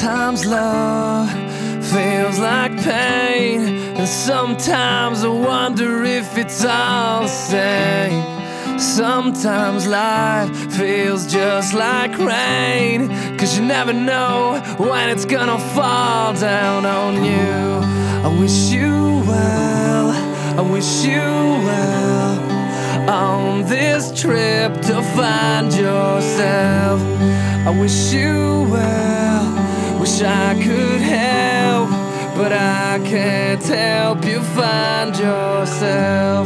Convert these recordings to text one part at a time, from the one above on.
Sometimes love feels like pain, and sometimes I wonder if it's all the same. Sometimes life feels just like rain, 'cause you never know when it's gonna fall down on you. I wish you well, I wish you well, on this trip to find yourself. I wish you well, wish I could help, but I can't help you find yourself.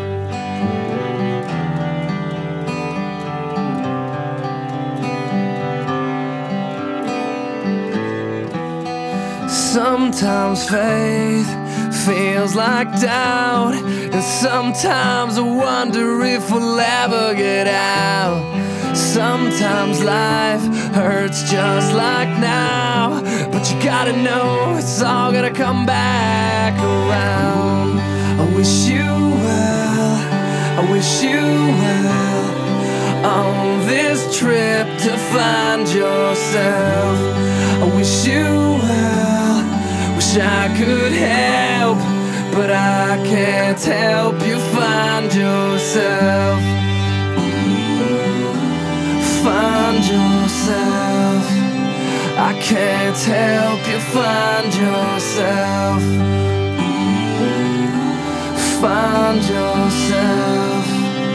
Sometimes faith feels like doubt, and sometimes I wonder if we'll ever get out. Sometimes life hurts just like now, but you gotta know it's all gonna come back around. I wish you well, I wish you well, on this trip to find yourself. I wish you well, wish I could help, but I can't help you find yourself. Find yourself, I can't help you find yourself. Find yourself.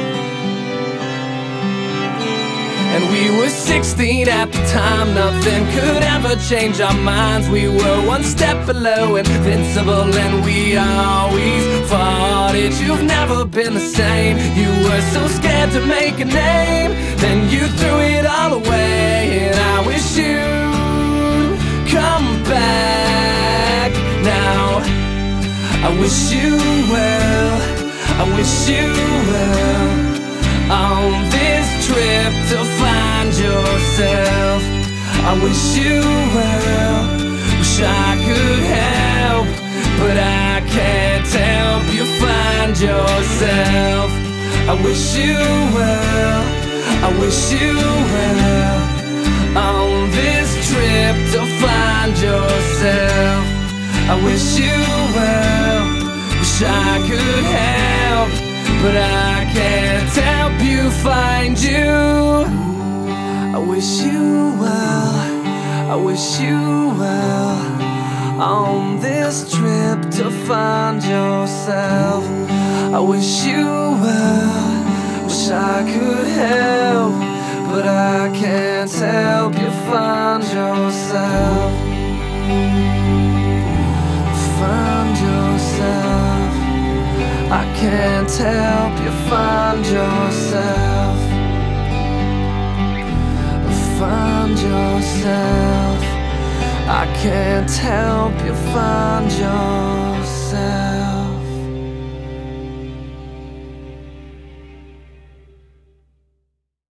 And we were 16 at the time, nothing could ever change our minds. We were one step below invincible, and we always fought it. You've never been the same. You were so scared to make a name, then you threw it all away. And I wish you'd come back now. I wish you well, I wish you well, on this trip to find yourself. I wish you well, wish I could help, but I can't help you find yourself. I wish you well, I wish you well, on this trip to find yourself. I wish you well, wish I could help, but I can't help you find you. I wish you well, I wish you well, on this trip to find yourself. I wish you well, wish I could help, but I can't help you find yourself. Find yourself, I can't help you find yourself. Find yourself, I can't help you find yourself.